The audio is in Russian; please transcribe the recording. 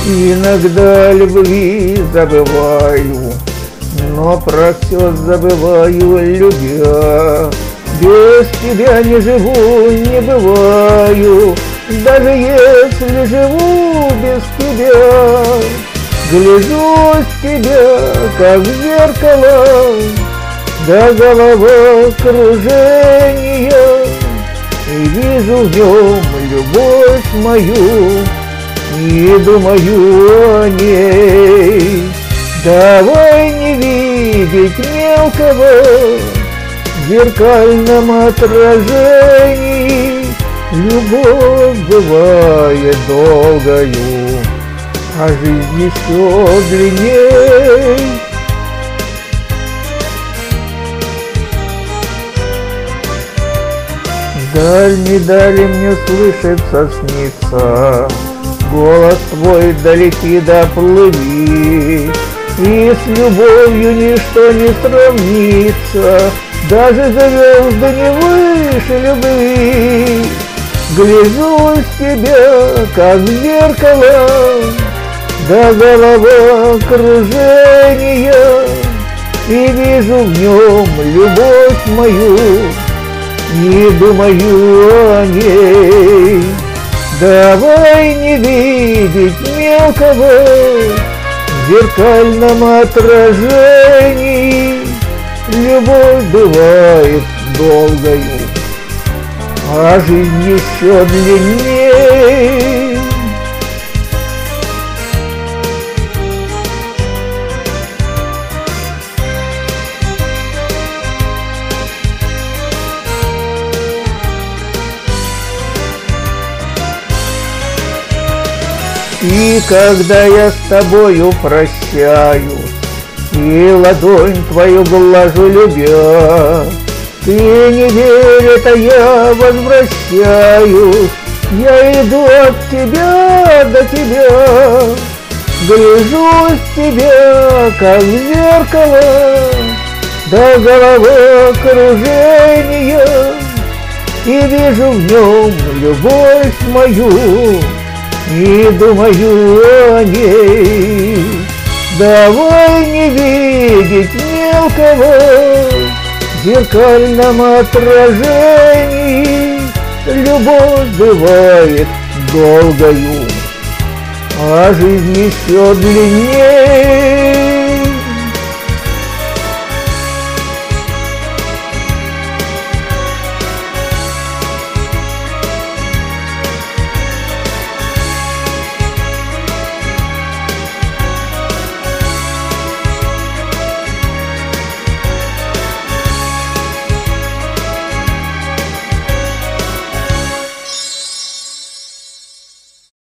Иногда любви забываю, но про все забываю, любя. Без тебя не живу, не бываю, даже если живу без тебя. Гляжусь в тебя, как в зеркало, до головокружения, и вижу в нем любовь мою, и думаю о ней. Давай не видеть мелкого в зеркальном отражении. Любовь бывает долгою, а жизнь еще длинней. Даль не дали мне слышится, снится, голос твой далеки доплыви, и с любовью ничто не сравнится, даже звезды не выше любви. Гляжусь в тебя, как в зеркало, до головокружения, и вижу в нем любовь мою, и думаю о ней. Давай не видеть мелкого в зеркальном отражении. Любовь бывает долгою, а жизнь еще длинней. И когда я с тобою прощаюсь, и ладонь твою глажу, любя, ты не верь, это я возвращаюсь, я иду от тебя до тебя. Гляжусь в тебя, как в зеркало, до головокружения, и вижу в нем любовь мою, и думаю о ней. Давай не видеть мелкого в зеркальном отражении. Любовь бывает долгою, а жизнь еще длиннее.